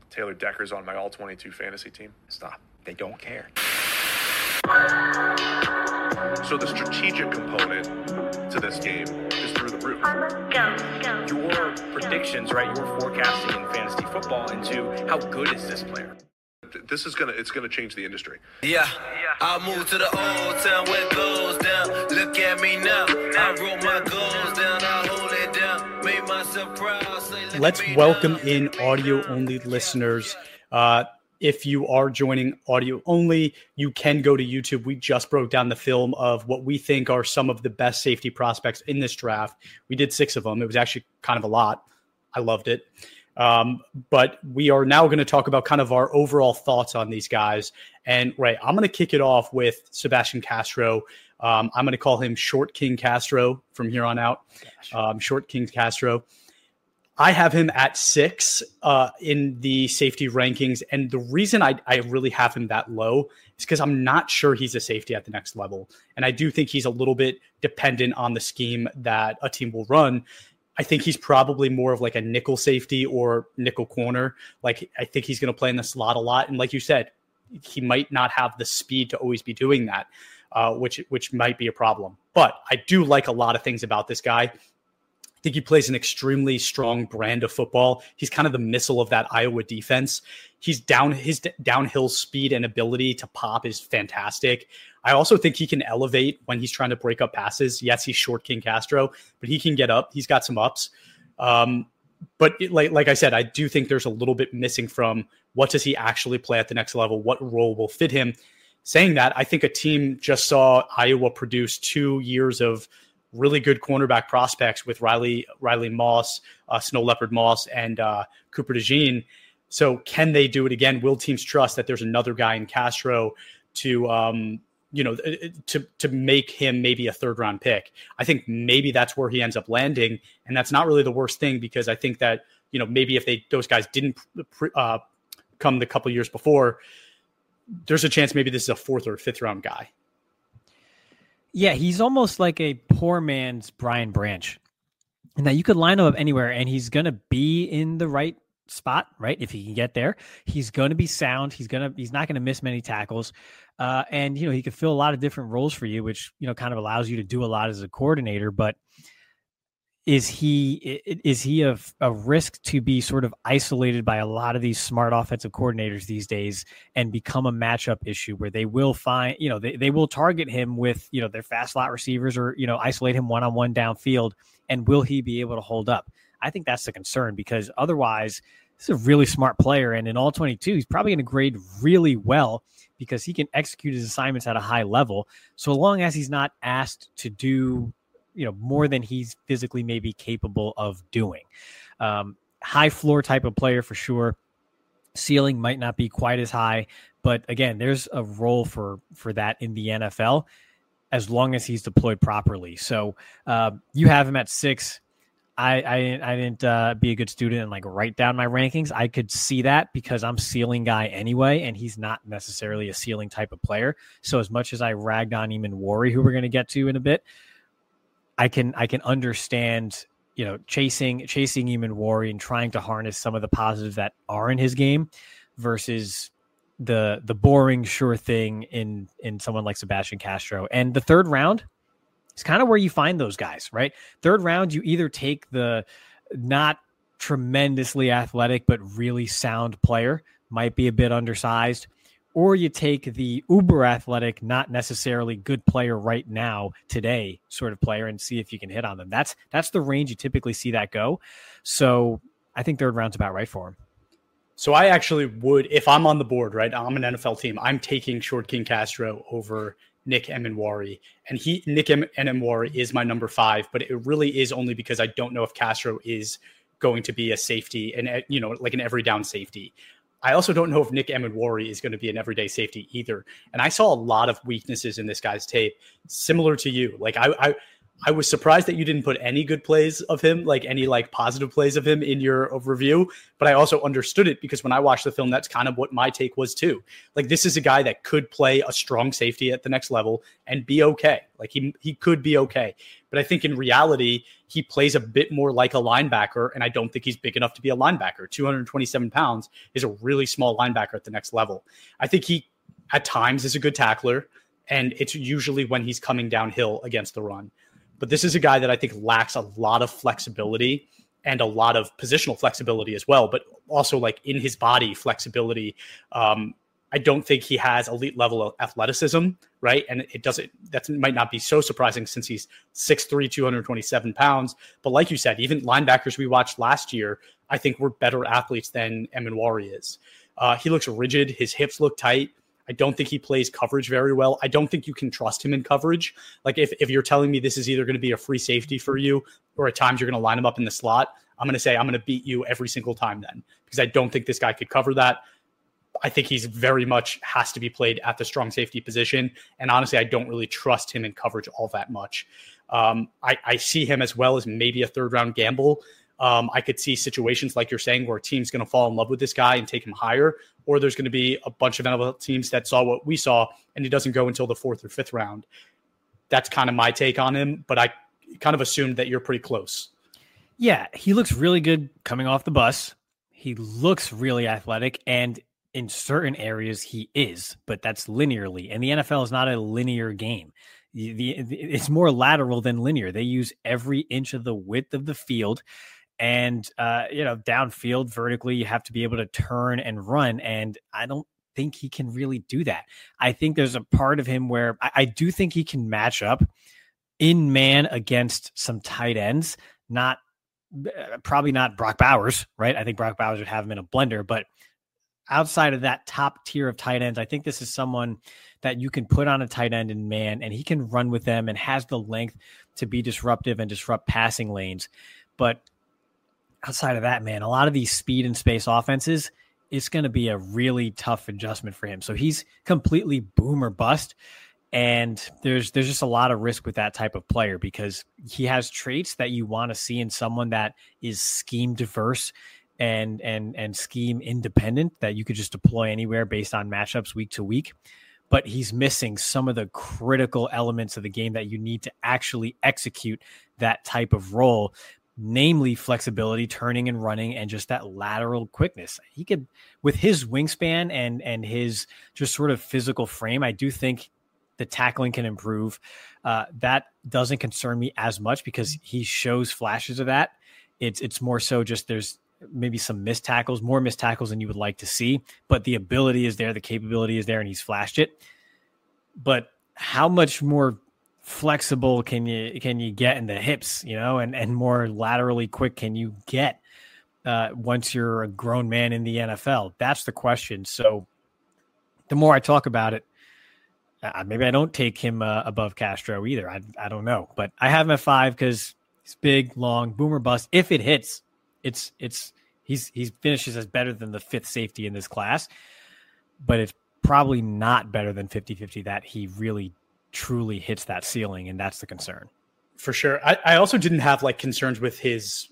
Taylor Decker's on my all-22 fantasy team. Stop. They don't care. So the strategic component to this game is through the roof. Your predictions, right? Your forecasting in fantasy football into how good is this player? This is it's gonna change the industry. Yeah, I moved to the old town where it goes down. Look at me now. I wrote my goals down. I hold it down. Made myself proud. Say, let's welcome in audio-only listeners. If you are joining audio only, you can go to YouTube. We just broke down the film of what we think are some of the best safety prospects in this draft. We did 6 of them. It was actually kind of a lot. I loved it. But we are now going to talk about kind of our overall thoughts on these guys. And right, I'm going to kick it off with Sebastian Castro. I'm going to call him Short King Castro from here on out. Short King Castro. I have him at 6 in the safety rankings. And the reason I really have him that low is because I'm not sure he's a safety at the next level. And I do think he's a little bit dependent on the scheme that a team will run. I think he's probably more of like a nickel safety or nickel corner. Like, I think he's going to play in the slot a lot. And like you said, he might not have the speed to always be doing that, which might be a problem. But I do like a lot of things about this guy. I think he plays an extremely strong brand of football. He's kind of the missile of that Iowa defense. His downhill speed and ability to pop is fantastic. I also think he can elevate when he's trying to break up passes. Yes, he's Short King Castro, but he can get up. He's got some ups. But like I said, I do think there's a little bit missing from what does he actually play at the next level? What role will fit him? Saying that, I think a team just saw Iowa produce 2 years of really good cornerback prospects with Riley Moss, Snow Leopard Moss, and Cooper DeJean. So can they do it again? Will teams trust that there's another guy in Castro to make him maybe a 3rd round pick? I think maybe that's where he ends up landing. And that's not really the worst thing, because I think that, maybe if those guys didn't come the couple years before, there's a chance maybe this is a 4th or 5th round guy. Yeah, he's almost like a poor man's Brian Branch. And that you could line him up anywhere and he's going to be in the right spot, right? If he can get there, he's going to be sound. He's not going to miss many tackles. And, he could fill a lot of different roles for you, which, kind of allows you to do a lot as a coordinator. But is he a risk to be sort of isolated by a lot of these smart offensive coordinators these days and become a matchup issue where they will find, they will target him with, their fast slot receivers or, isolate him one-on-one downfield. And will he be able to hold up? I think that's the concern, because otherwise this is a really smart player. And in all 22, he's probably going to grade really well because he can execute his assignments at a high level. So long as he's not asked to do, more than he's physically maybe capable of doing. High floor type of player for sure. Ceiling might not be quite as high, but again, there's a role for that in the NFL as long as he's deployed properly. So you have him at 6. I didn't be a good student and write down my rankings. I could see that because I'm ceiling guy anyway, and he's not necessarily a ceiling type of player. So as much as I ragged on Emmanwori, who we're going to get to in a bit, I can understand, chasing Emmanwori and trying to harness some of the positives that are in his game versus the boring sure thing in someone like Sebastian Castro. And the 3rd round is kind of where you find those guys, right? 3rd round, you either take the not tremendously athletic but really sound player, might be a bit undersized, or you take the uber athletic, not necessarily good player right now, today sort of player, and see if you can hit on them. That's the range you typically see that go. So I think 3rd round's about right for him. So I actually would, if I'm on the board, right, I'm an NFL team, I'm taking Short King Castro over Nick Emmanwori. And Nick Emmanwori is my number 5, but it really is only because I don't know if Castro is going to be a safety and, like an every down safety. I also don't know if Nick Emmanwori is going to be an everyday safety either. And I saw a lot of weaknesses in this guy's tape, similar to you. Like I was surprised that you didn't put any good plays of him, like any like positive plays of him in your review. But I also understood it because when I watched the film, that's kind of what my take was too. Like, this is a guy that could play a strong safety at the next level and be okay. Like he could be okay. But I think in reality, he plays a bit more like a linebacker. And I don't think he's big enough to be a linebacker. 227 pounds is a really small linebacker at the next level. I think he at times is a good tackler. And it's usually when he's coming downhill against the run. But this is a guy that I think lacks a lot of flexibility and a lot of positional flexibility as well, but also like in his body flexibility. I don't think he has elite level of athleticism, right? And that might not be so surprising since he's 6'3", 227 pounds. But like you said, even linebackers we watched last year, I think were better athletes than Emenwari is. He looks rigid. His hips look tight. I don't think he plays coverage very well. I don't think you can trust him in coverage. Like if you're telling me this is either going to be a free safety for you or at times you're going to line him up in the slot, I'm going to say I'm going to beat you every single time then, because I don't think this guy could cover that. I think he's very much has to be played at the strong safety position. And honestly, I don't really trust him in coverage all that much. I see him as well as maybe a third round gamble. I could see situations like you're saying where a team's going to fall in love with this guy and take him higher, or there's going to be a bunch of NFL teams that saw what we saw and he doesn't go until the 4th or 5th round. That's kind of my take on him, but I kind of assumed that you're pretty close. Yeah, he looks really good coming off the bus. He looks really athletic, and in certain areas he is, but that's linearly. And the NFL is not a linear game. It's more lateral than linear. They use every inch of the width of the field. And, downfield vertically, you have to be able to turn and run. And I don't think he can really do that. I think there's a part of him where I do think he can match up in man against some tight ends, probably not Brock Bowers, right? I think Brock Bowers would have him in a blender, but outside of that top tier of tight ends, I think this is someone that you can put on a tight end in man and he can run with them and has the length to be disruptive and disrupt passing lanes. But outside of that, man, a lot of these speed and space offenses, it's going to be a really tough adjustment for him. So he's completely boom or bust. And there's just a lot of risk with that type of player because he has traits that you want to see in someone that is scheme diverse and scheme independent that you could just deploy anywhere based on matchups week to week. But he's missing some of the critical elements of the game that you need to actually execute that type of role, namely flexibility, turning and running, and just that lateral quickness. He could, with his wingspan and his just sort of physical frame, I do think the tackling can improve. That doesn't concern me as much because he shows flashes of that. It's more so just there's maybe some missed tackles, more missed tackles than you would like to see, but the ability is there, the capability is there, and he's flashed it. But how much more flexible can you get in the hips, and more laterally quick can you get once you're a grown man in the NFL? That's the question. So the more I talk about it, maybe I don't take him above Castro either. I don't know, but I have him at 5 because he's big, long, boomer bust. If it hits, he finishes as better than the 5th safety in this class, but it's probably not better than 50-50 that he really truly hits that ceiling, and that's the concern. For sure. I also didn't have like concerns with his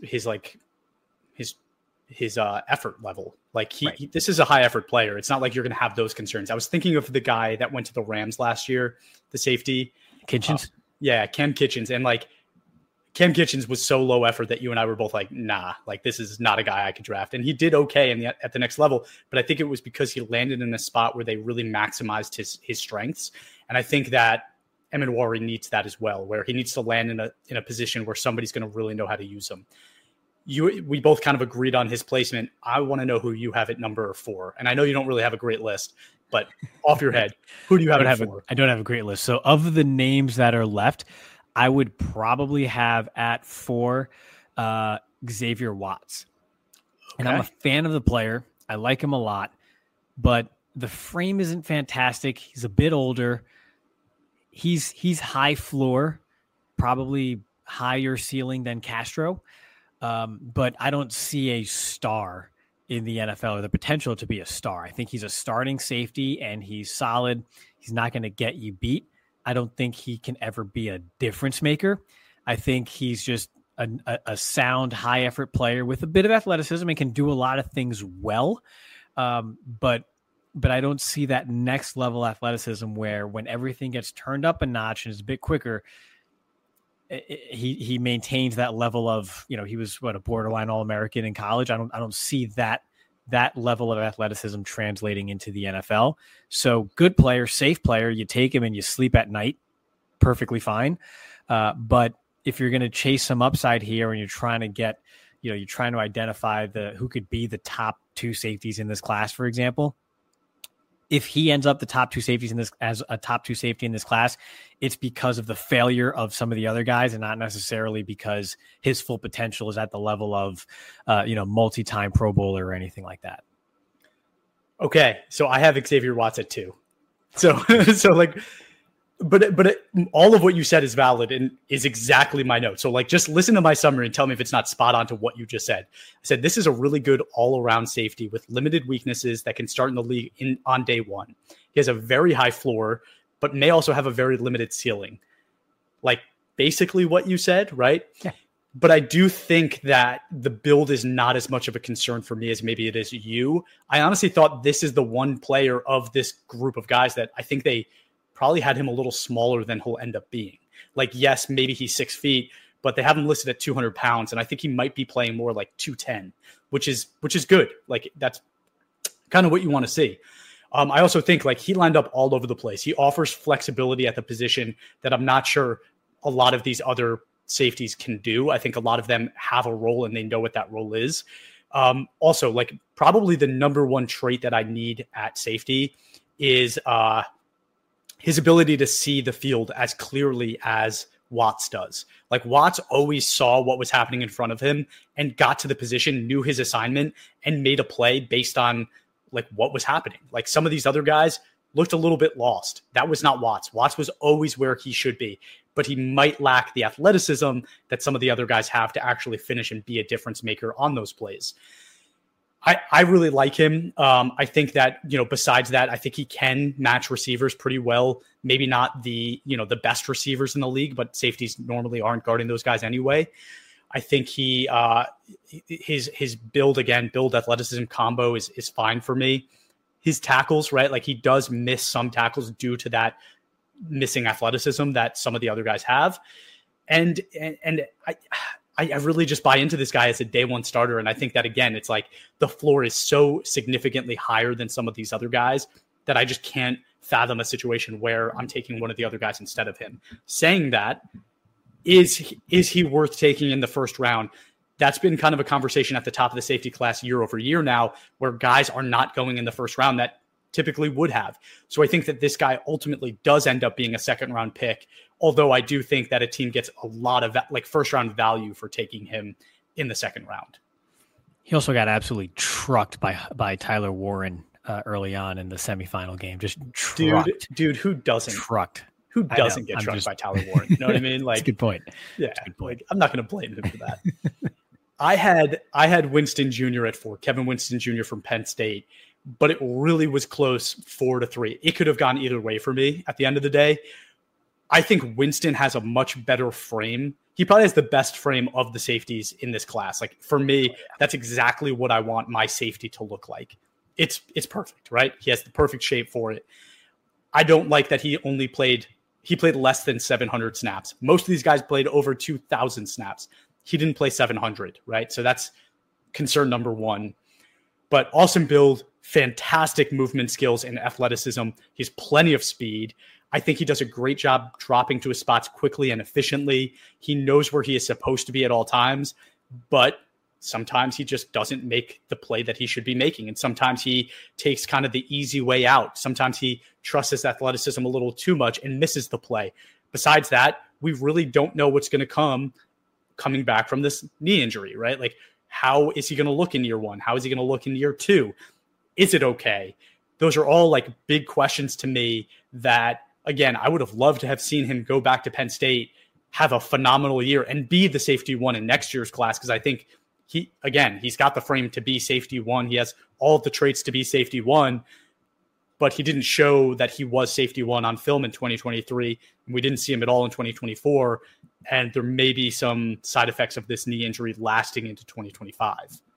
effort level. Like this is a high effort player. It's not like you're going to have those concerns. I was thinking of the guy that went to the Rams last year, the safety Kitchens. Cam Kitchens. And like Cam Kitchens was so low effort that you and I were both like, nah, like this is not a guy I could draft. And he did okay at the next level, but I think it was because he landed in a spot where they really maximized his strengths. And I think that Emenwari needs that as well, where he needs to land in a position where somebody's going to really know how to use him. We both kind of agreed on his placement. I want to know who you have at number 4. And I know you don't really have a great list, but off your head, who do you have at 4? I don't have a great list. So of the names that are left, I would probably have at 4 Xavier Watts. Okay. And I'm a fan of the player. I like him a lot, but the frame isn't fantastic. He's a bit older. He's high floor, probably higher ceiling than Castro. But I don't see a star in the NFL or the potential to be a star. I think he's a starting safety and he's solid. He's not going to get you beat. I don't think he can ever be a difference maker. I think he's just a sound, high effort player with a bit of athleticism and can do a lot of things well. But I don't see that next level athleticism where when everything gets turned up a notch and is a bit quicker, he maintains that level of, he was a borderline All-American in college. I don't see that level of athleticism translating into the NFL. So good player, safe player, you take him and you sleep at night, perfectly fine. But if you're going to chase some upside here and you're trying to get, you're trying to identify who could be the top two safeties in this class, for example, if he ends up the top two safeties as a top two safety in this class, it's because of the failure of some of the other guys and not necessarily because his full potential is at the level of, multi-time Pro Bowler or anything like that. Okay. So I have Xavier Watts at 2. But all of what you said is valid and is exactly my note. So just listen to my summary and tell me if it's not spot on to what you just said. I said, this is a really good all around safety with limited weaknesses that can start in the league on day one. He has a very high floor, but may also have a very limited ceiling. Basically what you said, right? Yeah. But I do think that the build is not as much of a concern for me as maybe it is you. I honestly thought this is the one player of this group of guys that I think they probably had him a little smaller than he'll end up being. Yes, maybe he's 6 feet, but they have him listed at 200 pounds. And I think he might be playing more 210, which is good. That's kind of what you want to see. I also think he lined up all over the place. He offers flexibility at the position that I'm not sure a lot of these other safeties can do. I think a lot of them have a role and they know what that role is. Also, probably the number one trait that I need at safety is his ability to see the field as clearly as Watts does. Watts always saw what was happening in front of him and got to the position, knew his assignment, and made a play based on what was happening. Some of these other guys looked a little bit lost. That was not Watts. Watts was always where he should be, but he might lack the athleticism that some of the other guys have to actually finish and be a difference maker on those plays. I really like him. I think that, besides that, I think he can match receivers pretty well. Maybe not the best receivers in the league, but safeties normally aren't guarding those guys anyway. I think his build athleticism combo is fine for me. His tackles, right? He does miss some tackles due to that missing athleticism that some of the other guys have. And I really just buy into this guy as a day one starter. And I think that, again, it's the floor is so significantly higher than some of these other guys that I just can't fathom a situation where I'm taking one of the other guys instead of him. Saying that, is he worth taking in the first round? That's been kind of a conversation at the top of the safety class year over year now, where guys are not going in the first round that typically would have. So I think that this guy ultimately does end up being a second round pick. Although I do think that a team gets a lot of first round value for taking him in the second round. He also got absolutely trucked by Tyler Warren early on in the semifinal game. Just trucked. Dude, who doesn't? Trucked. Who doesn't get trucked by Tyler Warren? You know what I mean? That's a good point. Yeah, good point. I'm not going to blame him for that. I had Winston Jr. at 4, Kevin Winston Jr. from Penn State, but it really was close 4-3. It could have gone either way for me at the end of the day. I think Winston has a much better frame. He probably has the best frame of the safeties in this class. For me, that's exactly what I want my safety to look like. It's perfect, right? He has the perfect shape for it. I don't like that he played less than 700 snaps. Most of these guys played over 2,000 snaps. He didn't play 700, right? So that's concern number one. But awesome build, fantastic movement skills and athleticism. He has plenty of speed. I think he does a great job dropping to his spots quickly and efficiently. He knows where he is supposed to be at all times, but sometimes he just doesn't make the play that he should be making. And sometimes he takes kind of the easy way out. Sometimes he trusts his athleticism a little too much and misses the play. Besides that, we really don't know what's going to coming back from this knee injury, right? How is he going to look in year one? How is he going to look in year two? Is it okay? Those are all big questions to me that, again, I would have loved to have seen him go back to Penn State, have a phenomenal year, and be the safety one in next year's class. Because I think he's got the frame to be safety one. He has all of the traits to be safety one, but he didn't show that he was safety one on film in 2023. And we didn't see him at all in 2024. and there may be some side effects of this knee injury lasting into 2025.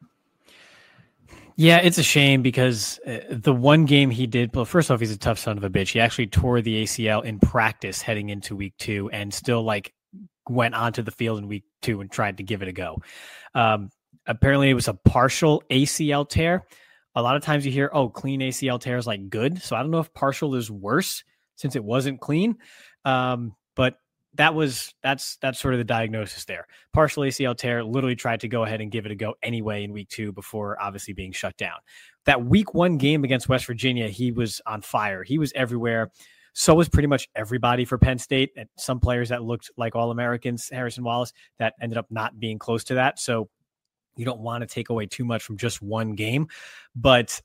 Yeah, it's a shame because the one game he did, well, first off, he's a tough son of a bitch. He actually tore the ACL in practice heading into week 2 and still went onto the field in week 2 and tried to give it a go. Apparently it was a partial ACL tear. A lot of times you hear, clean ACL tear is good. So I don't know if partial is worse since it wasn't clean. But that's sort of the diagnosis there. Partial ACL tear, literally tried to go ahead and give it a go anyway in week 2 before obviously being shut down. That week 1 game against West Virginia, he was on fire. He was everywhere. So was pretty much everybody for Penn State, and some players that looked like All-Americans, Harrison Wallace, that ended up not being close to that. So you don't want to take away too much from just one game. But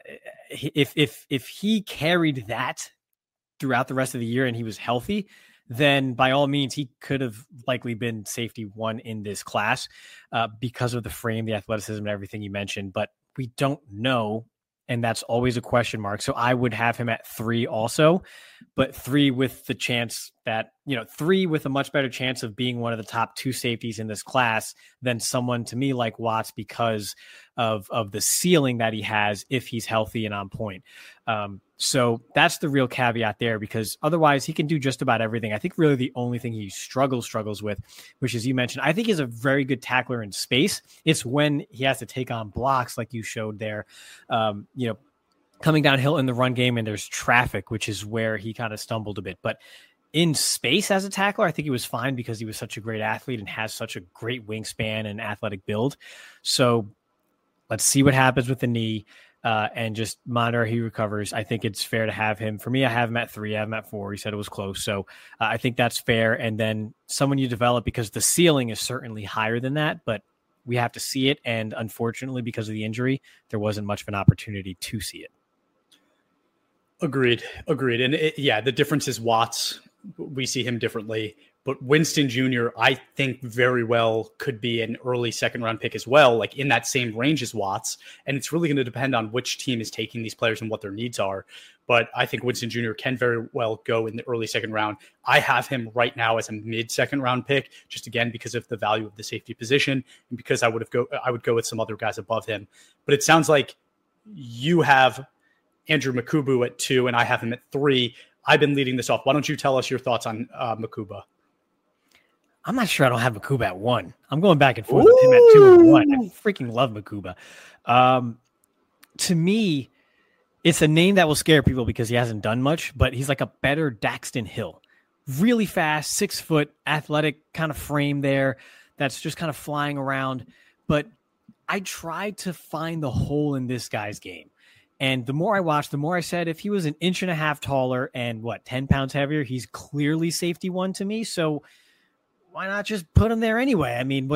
if he carried that throughout the rest of the year and he was healthy, then by all means, he could have likely been safety 1 in this class because of the frame, the athleticism, and everything you mentioned. But we don't know, and that's always a question mark. So I would have him at 3 also, but 3 with the chance that, 3 with a much better chance of being one of the top 2 safeties in this class than someone to me like Watts because of the ceiling that he has if he's healthy and on point. So that's the real caveat there, because otherwise he can do just about everything. I think really the only thing he struggles with, which as you mentioned, I think is a very good tackler in space. It's when he has to take on blocks like you showed there, coming downhill in the run game and there's traffic, which is where he kind of stumbled a bit. But in space as a tackler, I think he was fine because he was such a great athlete and has such a great wingspan and athletic build. So let's see what happens with the knee. And just monitor he recovers. I think it's fair to have him. For me, I have him at 3. I have him at 4. He said it was close. So I think that's fair. And then someone you develop, because the ceiling is certainly higher than that, but we have to see it. And unfortunately, because of the injury, there wasn't much of an opportunity to see it. Agreed. And the difference is Watts. We see him differently. But Winston Jr., I think very well could be an early second-round pick as well, in that same range as Watts. And it's really going to depend on which team is taking these players and what their needs are. But I think Winston Jr. can very well go in the early second round. I have him right now as a mid-second round pick, just again because of the value of the safety position and because I would go with some other guys above him. But it sounds like you have Andrew Mukubu at 2 and I have him at 3. I've been leading this off. Why don't you tell us your thoughts on Mukuba? I'm not sure I don't have Mukuba at 1. I'm going back and forth with him at 2 and 1. I freaking love Mukuba. To me, it's a name that will scare people because he hasn't done much, but he's like a better Daxton Hill. Really fast, 6 foot, athletic kind of frame there that's just kind of flying around. But I tried to find the hole in this guy's game. And the more I watched, the more I said, if he was an 1.5 inches taller and 10 pounds heavier, he's clearly safety 1 to me. So why not just put him there anyway? I mean,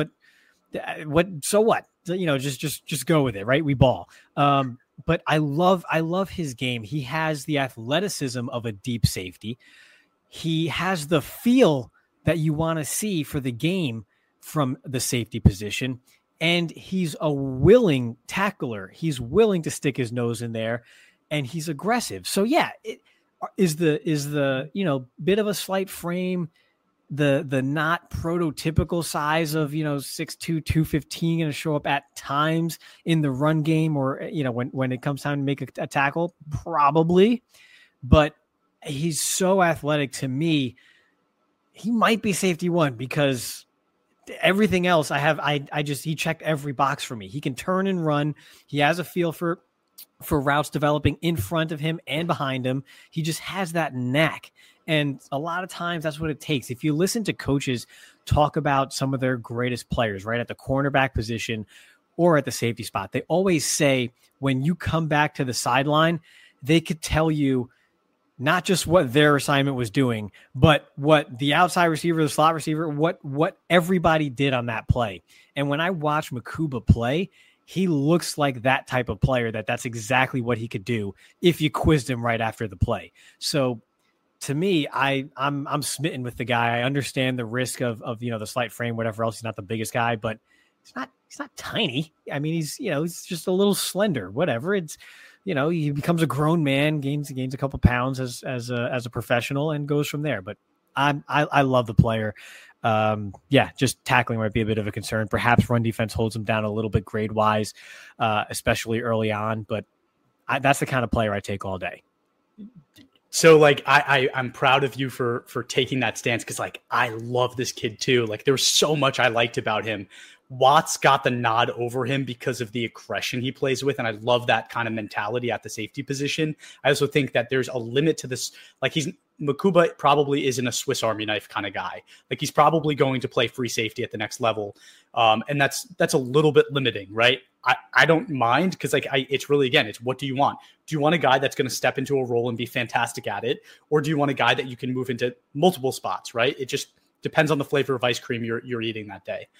so what? Just go with it, right? We ball. But I love his game. He has the athleticism of a deep safety. He has the feel that you want to see for the game from the safety position. And he's a willing tackler. He's willing to stick his nose in there and he's aggressive. So yeah, it is the bit of a slight frame, the not prototypical size of 6'2", 215 going to show up at times in the run game or when it comes time to make a tackle, probably. But he's so athletic to me. He might be safety 1 because everything else he checked every box for me. He can turn and run. He has a feel for routes developing in front of him and behind him. He just has that knack. And a lot of times that's what it takes. If you listen to coaches talk about some of their greatest players, right, at the cornerback position or at the safety spot, they always say when you come back to the sideline, they could tell you not just what their assignment was doing, but what the outside receiver, the slot receiver, what everybody did on that play. And when I watch Mukuba play, he looks like that type of player that's exactly what he could do if you quizzed him right after the play. So to me, I'm smitten with the guy. I understand the risk of the slight frame, whatever else. He's not the biggest guy, but he's not tiny. I mean, he's just a little slender, whatever. It's, he becomes a grown man, gains a couple pounds as a professional and goes from there. But I love the player. Just tackling might be a bit of a concern. Perhaps run defense holds him down a little bit grade wise, especially early on. But that's the kind of player I take all day. So like I'm proud of you for taking that stance, because like I love this kid too. Like there was so much I liked about him. Watts got the nod over him because of the aggression he plays with, and I love that kind of mentality at the safety position. I also think that there's a limit to this. Like Mukuba probably isn't a Swiss Army knife kind of guy. Like he's probably going to play free safety at the next level, and that's a little bit limiting, right? I don't mind, because like it's really, again, it's what do you want? Do you want a guy that's going to step into a role and be fantastic at it, or do you want a guy that you can move into multiple spots, right? It just depends on the flavor of ice cream you're eating that day.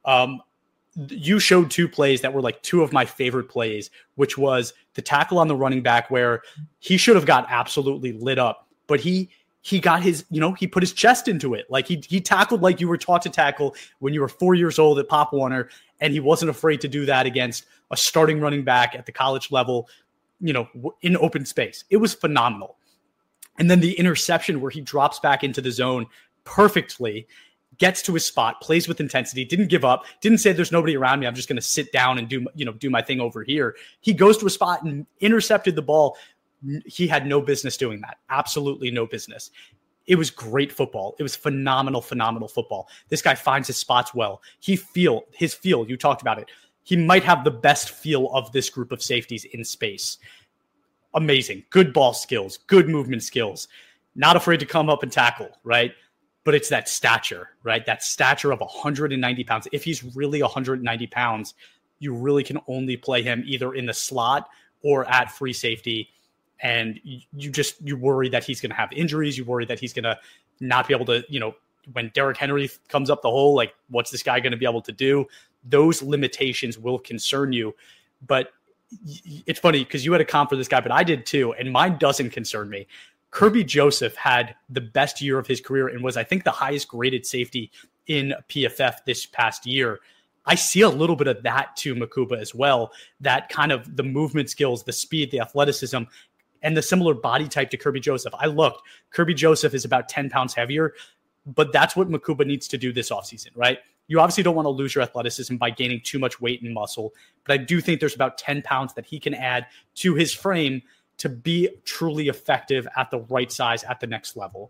You showed two plays that were like two of my favorite plays, which was the tackle on the running back where he should have got absolutely lit up, but he got his, he put his chest into it. Like he tackled like you were taught to tackle when you were 4 years old at Pop Warner, and he wasn't afraid to do that against a starting running back at the college level, in open space. It was phenomenal. And then the interception where he drops back into the zone perfectly, gets to his spot, plays with intensity, didn't give up, didn't say there's nobody around me, I'm just going to sit down and do my thing over here. He goes to a spot and intercepted the ball. He had no business doing that. Absolutely no business. It was great football. It was phenomenal football. This guy finds his spots well. His feel, you talked about it. He might have the best feel of this group of safeties in space. Amazing. Good ball skills, good movement skills. Not afraid to come up and tackle, right? But it's that stature, right? That stature of 190 pounds. If he's really 190 pounds, you really can only play him either in the slot or at free safety. And you worry that he's going to have injuries. You worry that he's going to not be able to, when Derrick Henry comes up the hole, like what's this guy going to be able to do? Those limitations will concern you. But it's funny because you had a comp for this guy, but I did too. And mine doesn't concern me. Kirby Joseph had the best year of his career and was, I think, the highest graded safety in PFF this past year. I see a little bit of that to Mukuba as well, that kind of the movement skills, the speed, the athleticism, and the similar body type to Kirby Joseph. I looked, Kirby Joseph is about 10 pounds heavier, but that's what Mukuba needs to do this offseason, right? You obviously don't want to lose your athleticism by gaining too much weight and muscle, but I do think there's about 10 pounds that he can add to his frame to be truly effective at the right size at the next level.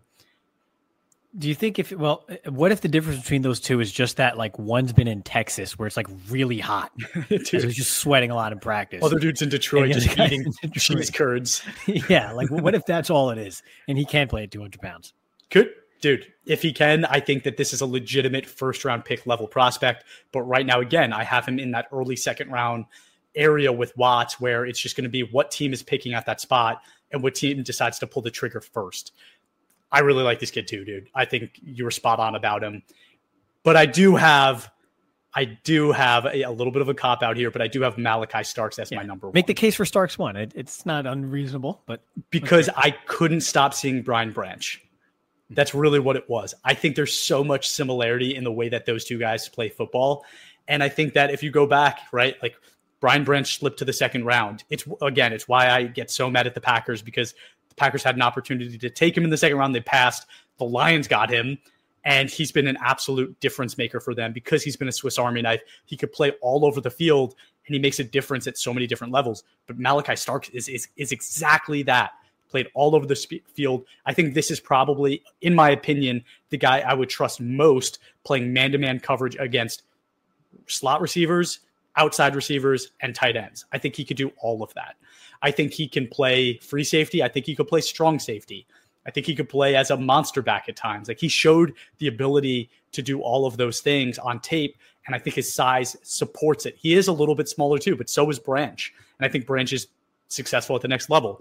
Do you think what if the difference between those two is just that like one's been in Texas where it's like really hot, dude, so he's just sweating a lot in practice. Other dude's in Detroit just eating cheese curds. Yeah, like what if that's all it is and he can't play at 200 pounds? Dude, if he can, I think that this is a legitimate first round pick level prospect. But right now, again, I have him in that early second round area with Watts, where it's just going to be what team is picking at that spot and what team decides to pull the trigger first. I really like this kid too, dude. I think you were spot on about him. But I do have a little bit of a cop out here, but I do have Malachi Starks as my number one. Make the case for Starks one. It's not unreasonable, but because I couldn't stop seeing Brian Branch. That's really what it was. I think there's so much similarity in the way that those two guys play football. And I think that if you go back, right, like Brian Branch slipped to the second round. It's why I get so mad at the Packers, because the Packers had an opportunity to take him in the second round. They passed. The Lions got him, and he's been an absolute difference maker for them because he's been a Swiss Army knife. He could play all over the field, and he makes a difference at so many different levels. But Malachi Starks is exactly that. Played all over the field. I think this is probably, in my opinion, the guy I would trust most playing man-to-man coverage against slot receivers, outside receivers, and tight ends. I think he could do all of that. I think he can play free safety. I think he could play strong safety. I think he could play as a monster back at times. Like he showed the ability to do all of those things on tape, and I think his size supports it. He is a little bit smaller too, but so is Branch. And I think Branch is successful at the next level.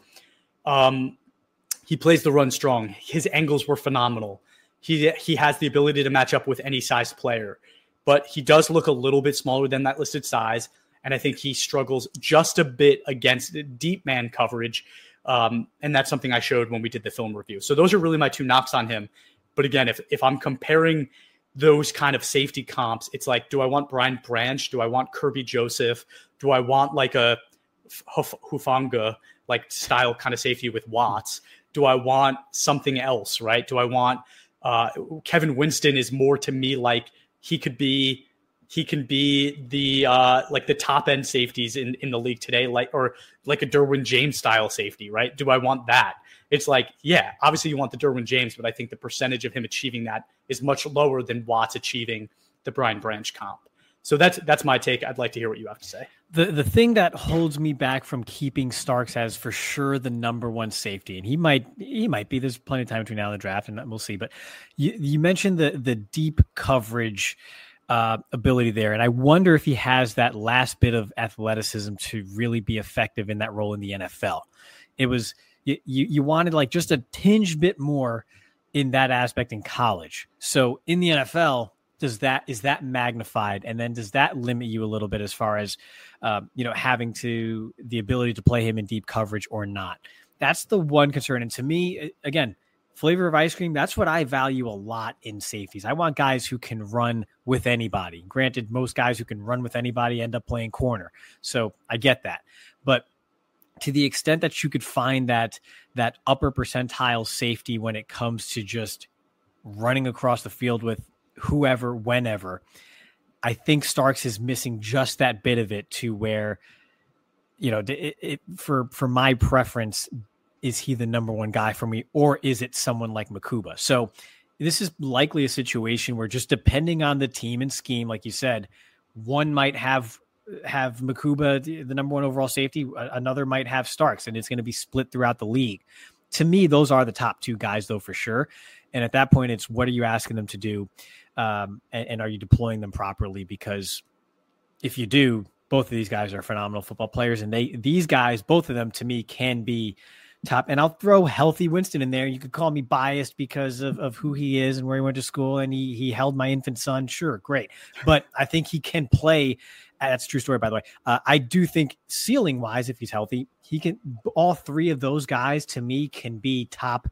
He plays the run strong. His angles were phenomenal. He has the ability to match up with any size player, but he does look a little bit smaller than that listed size. And I think he struggles just a bit against deep man coverage. And that's something I showed when we did the film review. So those are really my two knocks on him. But again, if I'm comparing those kind of safety comps, it's like, do I want Brian Branch? Do I want Kirby Joseph? Do I want like a Hufanga like style kind of safety with Watts? Do I want something else, right? Do I want Kevin Winston is more to me like he can be the like the top end safeties in the league today, like a Derwin James style safety, right? Do I want that? It's like, yeah, obviously you want the Derwin James, but I think the percentage of him achieving that is much lower than Watts achieving the Brian Branch comp. So that's my take. I'd like to hear what you have to say. The thing that holds me back from keeping Starks as for sure the number one safety, and he might be, there's plenty of time between now and the draft, and we'll see. But you mentioned the deep coverage ability there, and I wonder if he has that last bit of athleticism to really be effective in that role in the NFL. It was you wanted like just a tinge bit more in that aspect in college. So in the NFL, is that magnified, and then does that limit you a little bit as far as having the ability to play him in deep coverage or not? That's the one concern. And to me, again, flavor of ice cream, that's what I value a lot in safeties. I want guys who can run with anybody. Granted, most guys who can run with anybody end up playing corner, so I get that. But to the extent that you could find that upper percentile safety when it comes to just running across the field with whoever, whenever, I think Starks is missing just that bit of it to where, for my preference, is he the number one guy for me, or is it someone like Makuba? So this is likely a situation where, just depending on the team and scheme, like you said, one might have Makuba, the number one overall safety, another might have Starks, and it's going to be split throughout the league. To me, those are the top two guys, though, for sure. And at that point, it's what are you asking them to do? And are you deploying them properly? Because if you do, both of these guys are phenomenal football players. And these guys, both of them, to me, can be top. And I'll throw Healthy Winston in there. You could call me biased because of who he is and where he went to school, and he held my infant son. Sure, great. But I think he can play. That's a true story, by the way. I do think ceiling-wise, if he's healthy, he can. All three of those guys, to me, can be top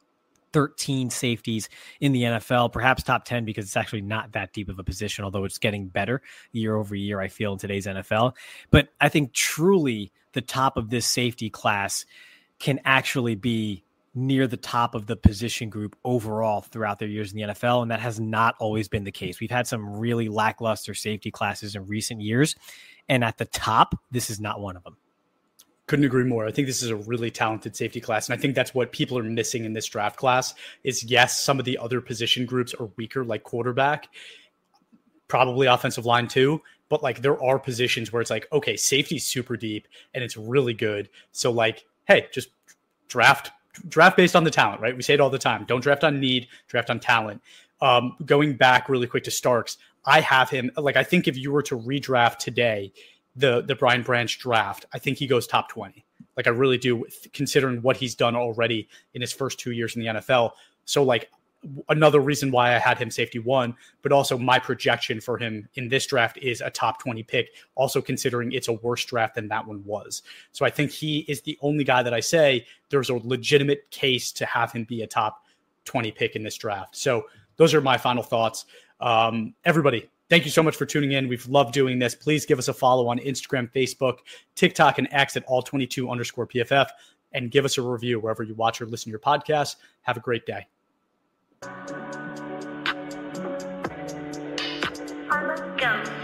13 safeties in the NFL, perhaps top 10, because it's actually not that deep of a position, although it's getting better year over year, I feel, in today's NFL. But I think truly the top of this safety class can actually be near the top of the position group overall throughout their years in the NFL, and that has not always been the case. We've had some really lackluster safety classes in recent years, and at the top, this is not one of them. Couldn't agree more. I think this is a really talented safety class, and I think that's what people are missing in this draft class is, yes, some of the other position groups are weaker, like quarterback, probably offensive line too, but like there are positions where it's like, okay, safety's super deep and it's really good. So like, hey, just draft based on the talent, right? We say it all the time. Don't draft on need, draft on talent. Going back really quick to Starks, I have him, like, I think if you were to redraft today, the Brian Branch draft, I think he goes top 20. Like, I really do, considering what he's done already in his first 2 years in the NFL. So like another reason why I had him safety 1, but also my projection for him in this draft is a top 20 pick, also considering it's a worse draft than that one was. So I think he is the only guy that I say there's a legitimate case to have him be a top 20 pick in this draft. So those are my final thoughts. Everybody, thank you so much for tuning in. We've loved doing this. Please give us a follow on Instagram, Facebook, TikTok, and X at all22_PFF, and give us a review wherever you watch or listen to your podcast. Have a great day. Go.